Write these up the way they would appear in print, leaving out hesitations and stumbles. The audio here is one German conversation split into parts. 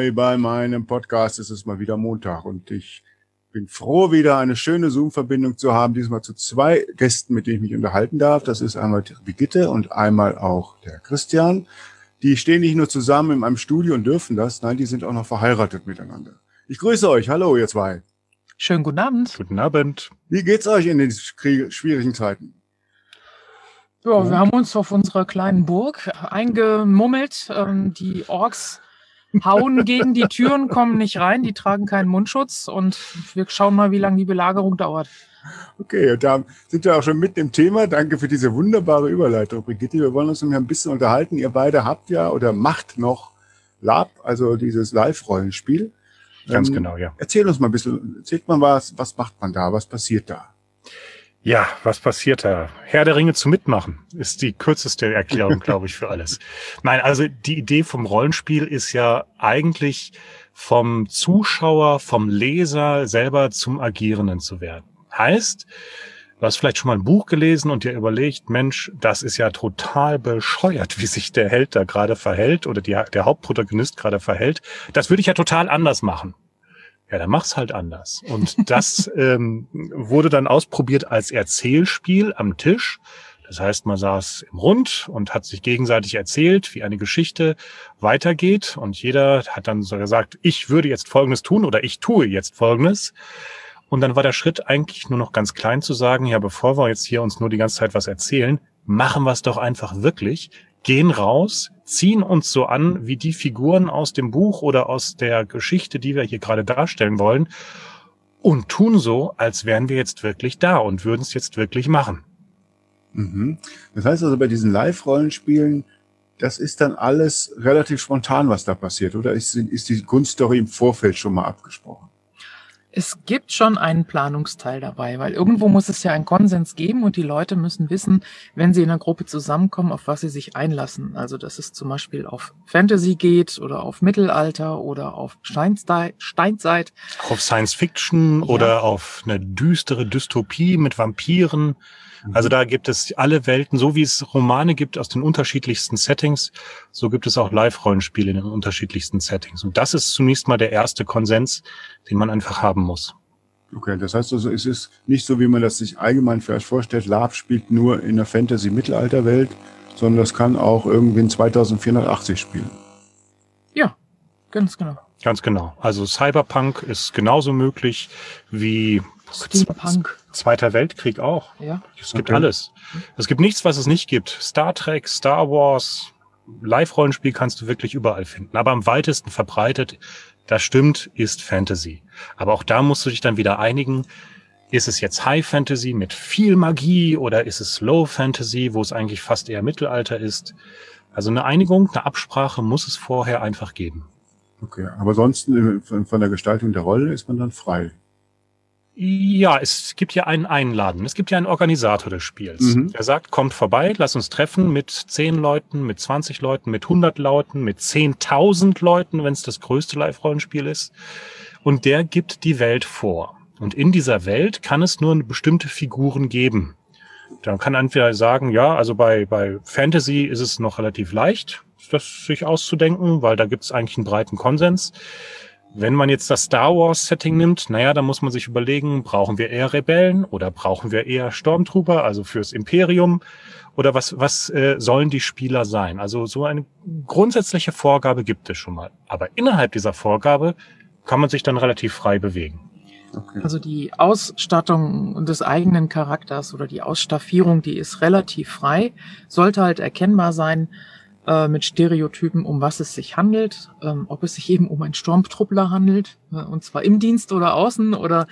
neu bei meinem Podcast. Es ist mal wieder Montag und ich bin froh, wieder eine schöne Zoom-Verbindung zu haben. Diesmal zu zwei Gästen, mit denen ich mich unterhalten darf. Das ist einmal die Brigitte und einmal auch der Christian. Die stehen nicht nur zusammen in einem Studio und dürfen das, nein, die sind auch noch verheiratet miteinander. Ich grüße euch. Hallo, ihr zwei. Schönen guten Abend. Guten Abend. Wie geht's euch in den schwierigen Zeiten? Ja, wir haben uns auf unserer kleinen Burg eingemummelt. Die Orks hauen gegen die Türen, kommen nicht rein, die tragen keinen Mundschutz und wir schauen mal, wie lange die Belagerung dauert. Okay, und da sind wir auch schon mitten im Thema. Danke für diese wunderbare Überleitung, Brigitte. Wir wollen uns nämlich ein bisschen unterhalten. Ihr beide habt ja oder macht noch Lab, also dieses Live-Rollenspiel. Ganz genau, ja. Erzähl uns mal ein bisschen, erzählt mal was macht man da, was passiert da? Ja, was passiert da? Herr der Ringe zum Mitmachen ist die kürzeste Erklärung, glaube ich, für alles. Nein, also die Idee vom Rollenspiel ist ja eigentlich vom Zuschauer, vom Leser selber zum Agierenden zu werden. Heißt, du hast vielleicht schon mal ein Buch gelesen und dir überlegt, Mensch, das ist ja total bescheuert, wie sich der Held da gerade verhält oder der Hauptprotagonist gerade verhält. Das würde ich ja total anders machen. Ja, dann mach's halt anders. Und das wurde dann ausprobiert als Erzählspiel am Tisch. Das heißt, man saß im Rund und hat sich gegenseitig erzählt, wie eine Geschichte weitergeht. Und jeder hat dann so gesagt, ich würde jetzt Folgendes tun oder ich tue jetzt Folgendes. Und dann war der Schritt eigentlich nur noch ganz klein zu sagen, ja, bevor wir jetzt hier uns nur die ganze Zeit was erzählen, machen wir es doch einfach wirklich. Gehen raus, ziehen uns so an wie die Figuren aus dem Buch oder aus der Geschichte, die wir hier gerade darstellen wollen und tun so, als wären wir jetzt wirklich da und würden es jetzt wirklich machen. Mhm. Das heißt also, bei diesen Live-Rollenspielen, das ist dann alles relativ spontan, was da passiert, oder ist die Grundstory im Vorfeld schon mal abgesprochen? Es gibt schon einen Planungsteil dabei, weil irgendwo muss es ja einen Konsens geben und die Leute müssen wissen, wenn sie in einer Gruppe zusammenkommen, auf was sie sich einlassen. Also dass es zum Beispiel auf Fantasy geht oder auf Mittelalter oder auf Steinzeit. Auf Science Fiction oder auf eine düstere Dystopie mit Vampiren. Also da gibt es alle Welten, so wie es Romane gibt aus den unterschiedlichsten Settings, so gibt es auch Live-Rollenspiele in den unterschiedlichsten Settings. Und das ist zunächst mal der erste Konsens, den man einfach haben muss. Okay, das heißt also, es ist nicht so, wie man das sich allgemein vielleicht vorstellt, Lab spielt nur in der Fantasy-Mittelalter-Welt, sondern das kann auch irgendwie in 2480 spielen. Ja, ganz genau. Ganz genau. Also Cyberpunk ist genauso möglich wie Steampunk. Zweiter Weltkrieg auch. Ja. Es gibt alles. Es gibt nichts, was es nicht gibt. Star Trek, Star Wars, Live-Rollenspiel kannst du wirklich überall finden. Aber am weitesten verbreitet, das stimmt, ist Fantasy. Aber auch da musst du dich dann wieder einigen, ist es jetzt High Fantasy mit viel Magie oder ist es Low Fantasy, wo es eigentlich fast eher Mittelalter ist? Also eine Einigung, eine Absprache muss es vorher einfach geben. Okay, aber sonst von der Gestaltung der Rolle ist man dann frei. Ja, es gibt ja einen Einladen. Es gibt ja einen Organisator des Spiels. Der sagt, kommt vorbei, lass uns treffen mit 10 Leuten, mit 20 Leuten, mit 100 Leuten, mit 10.000 Leuten, wenn es das größte Live-Rollenspiel ist. Und der gibt die Welt vor. Und in dieser Welt kann es nur bestimmte Figuren geben. Dann kann entweder sagen, ja, also bei Fantasy ist es noch relativ leicht, das sich auszudenken, weil da gibt es eigentlich einen breiten Konsens. Wenn man jetzt das Star Wars Setting nimmt, naja, dann muss man sich überlegen, brauchen wir eher Rebellen oder brauchen wir eher Stormtrooper, also fürs Imperium, oder was sollen die Spieler sein? Also so eine grundsätzliche Vorgabe gibt es schon mal. Aber innerhalb dieser Vorgabe kann man sich dann relativ frei bewegen. Okay. Also die Ausstattung des eigenen Charakters oder die Ausstaffierung, die ist relativ frei, sollte halt erkennbar sein, mit Stereotypen, um was es sich handelt, ob es sich eben um einen Sturmtruppler handelt, und zwar im Dienst oder außen, oder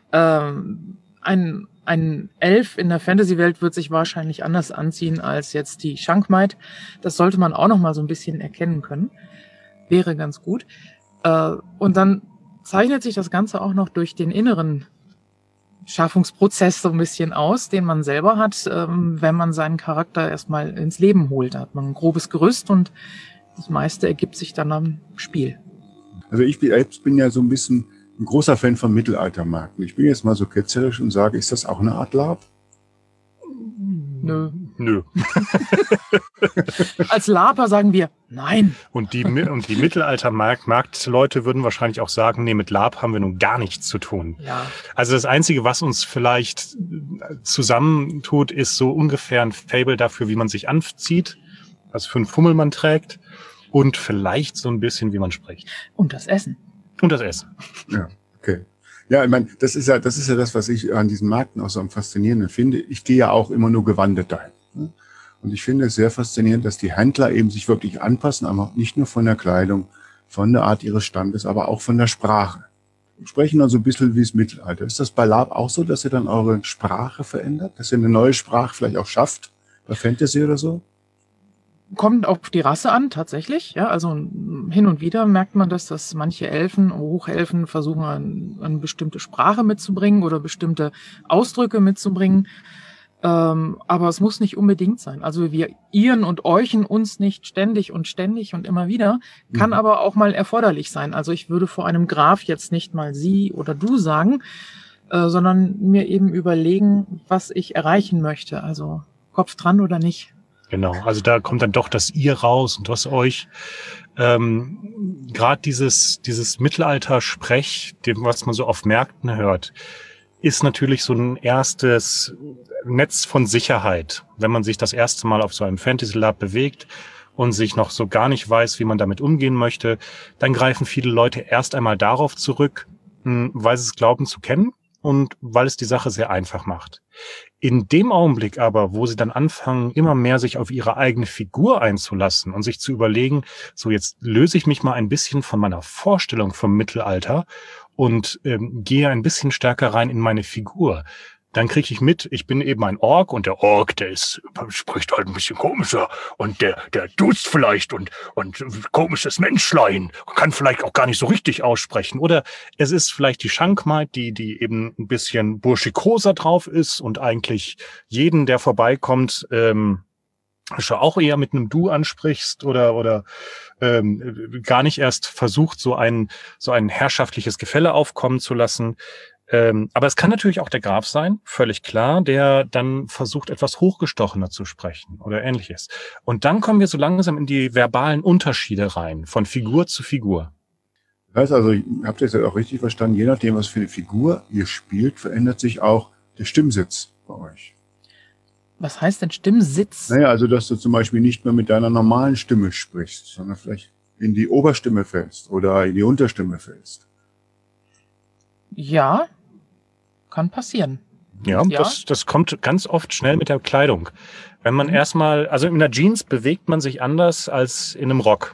ein Elf in der Fantasy-Welt wird sich wahrscheinlich anders anziehen als jetzt die Schankmaid. Das sollte man auch noch mal so ein bisschen erkennen können. Wäre ganz gut. Und dann zeichnet sich das Ganze auch noch durch den inneren Schaffungsprozess so ein bisschen aus, den man selber hat, wenn man seinen Charakter erstmal ins Leben holt. Da hat man ein grobes Gerüst und das meiste ergibt sich dann am Spiel. Also ich bin ja so ein bisschen ein großer Fan von Mittelaltermarken. Ich bin jetzt mal so ketzerisch und sage, ist das auch eine Art Lab? Nö. Nö. Als Laper sagen wir nein. Und die Mittelalter-Marktleute würden wahrscheinlich auch sagen, nee, mit LARP haben wir nun gar nichts zu tun. Ja. Also das Einzige, was uns vielleicht zusammentut, ist so ungefähr ein Faible dafür, wie man sich anzieht, was für einen Fummel man trägt und vielleicht so ein bisschen, wie man spricht. Und das Essen. Und das Essen. Ja, okay. Ja, ich meine, das ist ja das, was ich an diesen Märkten auch so am Faszinierenden finde. Ich gehe ja auch immer nur gewandet dahin. Ne? Und ich finde es sehr faszinierend, dass die Händler eben sich wirklich anpassen, aber nicht nur von der Kleidung, von der Art ihres Standes, aber auch von der Sprache. Wir sprechen dann so ein bisschen wie das Mittelalter. Ist das bei LARP auch so, dass ihr dann eure Sprache verändert? Dass ihr eine neue Sprache vielleicht auch schafft? Bei Fantasy oder so? Kommt auf die Rasse an, tatsächlich. Ja, also hin und wieder merkt man dass manche Elfen, Hochelfen versuchen, eine bestimmte Sprache mitzubringen oder bestimmte Ausdrücke mitzubringen. Aber es muss nicht unbedingt sein. Also wir ihren und euchen uns nicht ständig und immer wieder, kann aber auch mal erforderlich sein. Also ich würde vor einem Graf jetzt nicht mal sie oder du sagen, sondern mir eben überlegen, was ich erreichen möchte. Also Kopf dran oder nicht. Genau, also da kommt dann doch das ihr raus und das euch. Gerade dieses Mittelalter-Sprech, was man so auf Märkten hört, ist natürlich so ein erstes Netz von Sicherheit, wenn man sich das erste Mal auf so einem Fantasy Lab bewegt und sich noch so gar nicht weiß, wie man damit umgehen möchte, dann greifen viele Leute erst einmal darauf zurück, weil sie es glauben zu kennen und weil es die Sache sehr einfach macht. In dem Augenblick aber, wo sie dann anfangen, immer mehr sich auf ihre eigene Figur einzulassen und sich zu überlegen, so jetzt löse ich mich mal ein bisschen von meiner Vorstellung vom Mittelalter und gehe ein bisschen stärker rein in meine Figur, dann kriege ich mit, ich bin eben ein Ork und der Ork, spricht halt ein bisschen komischer und der duzt vielleicht und komisches Menschlein, kann vielleicht auch gar nicht so richtig aussprechen. Oder es ist vielleicht die Schankmaid, die eben ein bisschen burschikoser drauf ist und eigentlich jeden, der vorbeikommt, schon auch eher mit einem Du ansprichst oder gar nicht erst versucht, so ein herrschaftliches Gefälle aufkommen zu lassen. Aber es kann natürlich auch der Graf sein, völlig klar, der dann versucht, etwas hochgestochener zu sprechen oder Ähnliches. Und dann kommen wir so langsam in die verbalen Unterschiede rein, von Figur zu Figur. Das heißt also, habt ihr das auch richtig verstanden, je nachdem, was für eine Figur ihr spielt, verändert sich auch der Stimmsitz bei euch. Was heißt denn Stimmsitz? Naja, also dass du zum Beispiel nicht mehr mit deiner normalen Stimme sprichst, sondern vielleicht in die Oberstimme fällst oder in die Unterstimme fällst. Ja, kann passieren. Ja, das kommt ganz oft schnell mit der Kleidung. Wenn man erstmal, also in einer Jeans bewegt man sich anders als in einem Rock.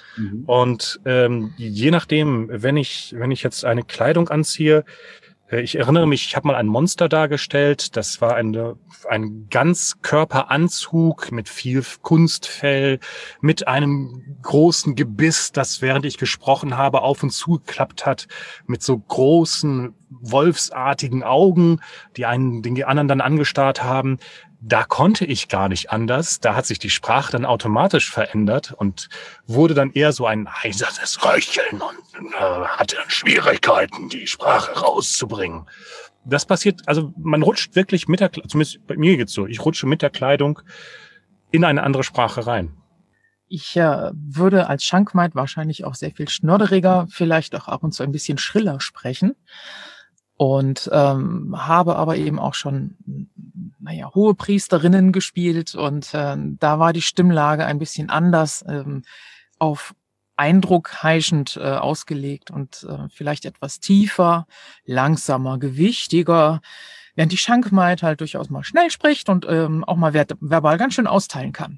Und je nachdem, wenn ich jetzt eine Kleidung anziehe, ich erinnere mich, ich habe mal ein Monster dargestellt. Das war ein Ganzkörperanzug mit viel Kunstfell, mit einem großen Gebiss, das während ich gesprochen habe auf und zu geklappt hat, mit so großen wolfsartigen Augen, die den anderen dann angestarrt haben. Da konnte ich gar nicht anders. Da hat sich die Sprache dann automatisch verändert und wurde dann eher so ein heiseres Röcheln und hatte dann Schwierigkeiten, die Sprache rauszubringen. Das passiert, also man rutscht wirklich mit der Kleidung, zumindest bei mir geht's so, ich rutsche mit der Kleidung in eine andere Sprache rein. Ich würde als Schankmaid wahrscheinlich auch sehr viel schnodderiger, vielleicht auch ab und zu ein bisschen schriller sprechen. Und habe aber eben auch schon, hohe Priesterinnen gespielt und da war die Stimmlage ein bisschen anders, auf Eindruck heischend ausgelegt und vielleicht etwas tiefer, langsamer, gewichtiger, während die Schankmaid halt durchaus mal schnell spricht und auch mal verbal ganz schön austeilen kann.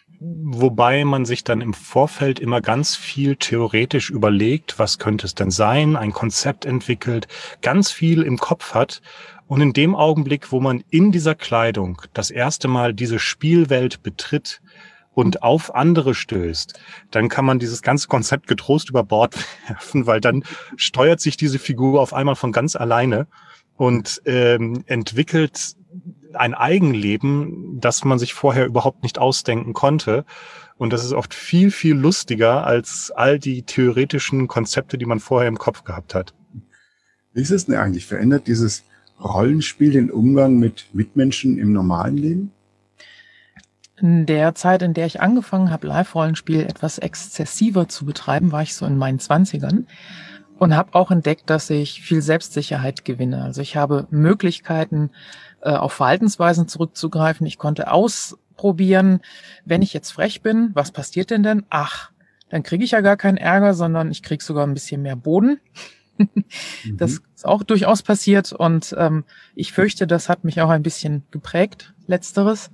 Wobei man sich dann im Vorfeld immer ganz viel theoretisch überlegt, was könnte es denn sein, ein Konzept entwickelt, ganz viel im Kopf hat. Und in dem Augenblick, wo man in dieser Kleidung das erste Mal diese Spielwelt betritt und auf andere stößt, dann kann man dieses ganze Konzept getrost über Bord werfen, weil dann steuert sich diese Figur auf einmal von ganz alleine und entwickelt ein Eigenleben, das man sich vorher überhaupt nicht ausdenken konnte. Und das ist oft viel, viel lustiger als all die theoretischen Konzepte, die man vorher im Kopf gehabt hat. Wie ist es denn eigentlich? Verändert dieses Rollenspiel den Umgang mit Mitmenschen im normalen Leben? In der Zeit, in der ich angefangen habe, Live-Rollenspiel etwas exzessiver zu betreiben, war ich so in meinen 20ern und habe auch entdeckt, dass ich viel Selbstsicherheit gewinne. Also ich habe Möglichkeiten, auf Verhaltensweisen zurückzugreifen. Ich konnte ausprobieren, wenn ich jetzt frech bin, was passiert denn? Ach, dann kriege ich ja gar keinen Ärger, sondern ich kriege sogar ein bisschen mehr Boden. Das ist auch durchaus passiert und ich fürchte, das hat mich auch ein bisschen geprägt, letzteres.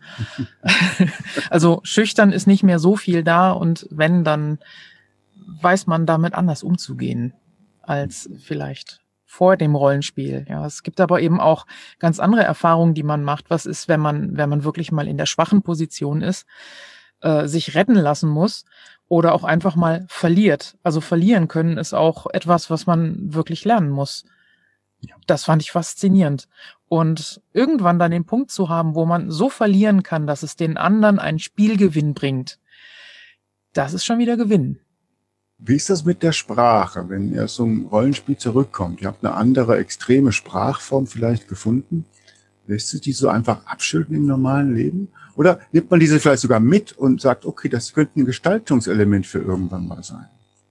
Also schüchtern ist nicht mehr so viel da und wenn, dann weiß man damit anders umzugehen als vielleicht vor dem Rollenspiel. Ja, es gibt aber eben auch ganz andere Erfahrungen, die man macht. Was ist, wenn man wirklich mal in der schwachen Position ist, sich retten lassen muss oder auch einfach mal verliert. Also verlieren können ist auch etwas, was man wirklich lernen muss. Ja. Das fand ich faszinierend. Und irgendwann dann den Punkt zu haben, wo man so verlieren kann, dass es den anderen einen Spielgewinn bringt, das ist schon wieder Gewinn. Wie ist das mit der Sprache, wenn ihr zum Rollenspiel zurückkommt? Ihr habt eine andere extreme Sprachform vielleicht gefunden. Lässt sich die so einfach abschütteln im normalen Leben? Oder nimmt man diese vielleicht sogar mit und sagt, okay, das könnte ein Gestaltungselement für irgendwann mal sein?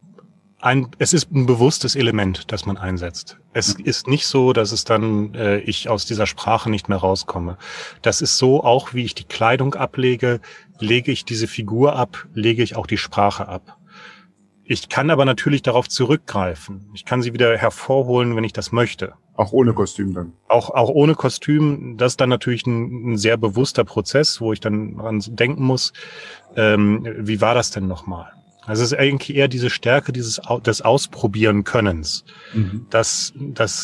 Es ist ein bewusstes Element, das man einsetzt. Es ist nicht so, dass es dann ich aus dieser Sprache nicht mehr rauskomme. Das ist so, auch wie ich die Kleidung ablege, lege ich diese Figur ab, lege ich auch die Sprache ab. Ich kann aber natürlich darauf zurückgreifen. Ich kann sie wieder hervorholen, wenn ich das möchte. Auch ohne Kostüm dann? Auch ohne Kostüm. Das ist dann natürlich ein sehr bewusster Prozess, wo ich dann dran denken muss, wie war das denn nochmal? Also es ist eigentlich eher diese Stärke des Ausprobieren Könnens, dass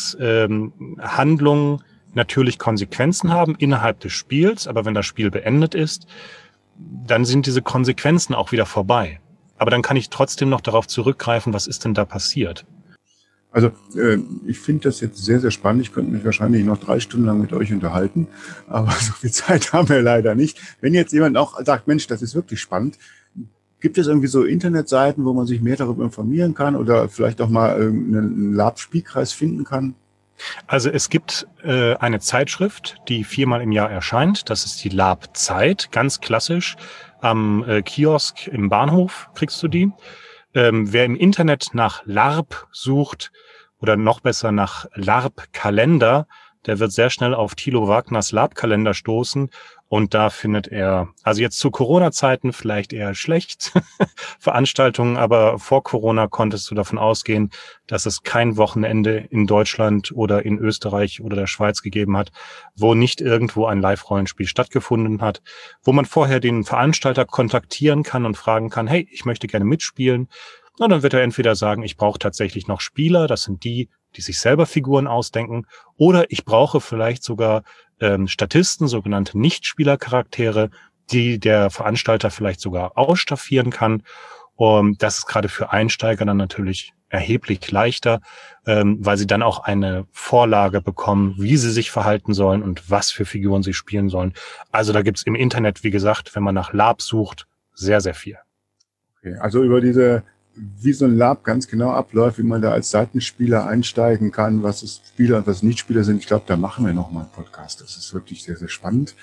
Handlungen natürlich Konsequenzen haben innerhalb des Spiels, aber wenn das Spiel beendet ist, dann sind diese Konsequenzen auch wieder vorbei. Aber dann kann ich trotzdem noch darauf zurückgreifen, was ist denn da passiert? Also ich finde das jetzt sehr, sehr spannend. Ich könnte mich wahrscheinlich noch 3 Stunden lang mit euch unterhalten, aber so viel Zeit haben wir leider nicht. Wenn jetzt jemand auch sagt, Mensch, das ist wirklich spannend, gibt es irgendwie so Internetseiten, wo man sich mehr darüber informieren kann oder vielleicht auch mal einen Lab-Spielkreis finden kann? Also es gibt eine Zeitschrift, die 4-mal im Jahr erscheint. Das ist die Lab-Zeit, ganz klassisch. Am Kiosk im Bahnhof kriegst du die. Wer im Internet nach LARP sucht oder noch besser nach LARP-Kalender, der wird sehr schnell auf Thilo Wagners LARP-Kalender stoßen. Und da findet er, also jetzt zu Corona-Zeiten vielleicht eher schlecht Veranstaltungen, aber vor Corona konntest du davon ausgehen, dass es kein Wochenende in Deutschland oder in Österreich oder der Schweiz gegeben hat, wo nicht irgendwo ein Live-Rollenspiel stattgefunden hat, wo man vorher den Veranstalter kontaktieren kann und fragen kann, hey, ich möchte gerne mitspielen. Und dann wird er entweder sagen, ich brauche tatsächlich noch Spieler, das sind die sich selber Figuren ausdenken, oder ich brauche vielleicht sogar Statisten, sogenannte Nichtspielercharaktere, die der Veranstalter vielleicht sogar ausstaffieren kann. Das ist gerade für Einsteiger dann natürlich erheblich leichter, weil sie dann auch eine Vorlage bekommen, wie sie sich verhalten sollen und was für Figuren sie spielen sollen. Also da gibt's im Internet, wie gesagt, wenn man nach Lab sucht, sehr, sehr viel. Okay, also über wie so ein Lab ganz genau abläuft, wie man da als Seitenspieler einsteigen kann, was es Spieler und was Nicht-Spieler sind. Ich glaube, da machen wir nochmal einen Podcast. Das ist wirklich sehr, sehr spannend.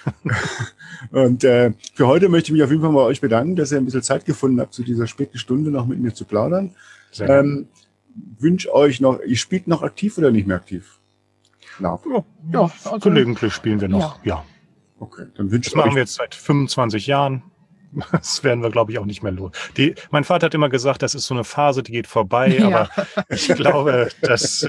Und für heute möchte ich mich auf jeden Fall bei euch bedanken, dass ihr ein bisschen Zeit gefunden habt, zu dieser späten Stunde noch mit mir zu plaudern. Wünsche euch noch, ihr spielt noch aktiv oder nicht mehr aktiv? Ja, also gelegentlich spielen wir noch, ja. Okay, dann wünsche ich euch. Das machen wir jetzt seit 25 Jahren. Das werden wir, glaube ich, auch nicht mehr los. Mein Vater hat immer gesagt, das ist so eine Phase, die geht vorbei, ja. Aber ich glaube, das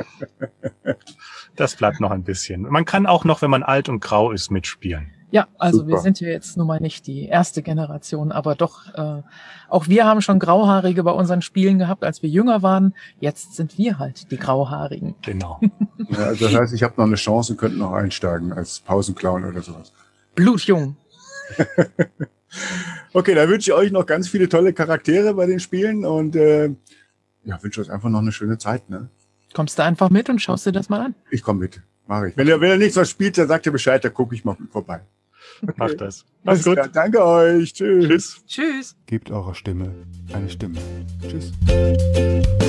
bleibt noch ein bisschen. Man kann auch noch, wenn man alt und grau ist, mitspielen. Ja, also super. Wir sind ja jetzt nun mal nicht die erste Generation, aber doch, auch wir haben schon Grauhaarige bei unseren Spielen gehabt, als wir jünger waren. Jetzt sind wir halt die Grauhaarigen. Genau. Ja, also das heißt, ich habe noch eine Chance und könnte noch einsteigen als Pausenclown oder sowas. Blutjung. Okay, dann wünsche ich euch noch ganz viele tolle Charaktere bei den Spielen und wünsche euch einfach noch eine schöne Zeit. Ne? Kommst du einfach mit und schaust dir das mal an? Ich komme mit, mache ich. Wenn ihr nichts was spielt, dann sagt ihr Bescheid, dann gucke ich mal vorbei. Okay. Macht das. Mach's gut. Klar, danke euch. Tschüss. Tschüss. Gebt eurer Stimme eine Stimme. Tschüss.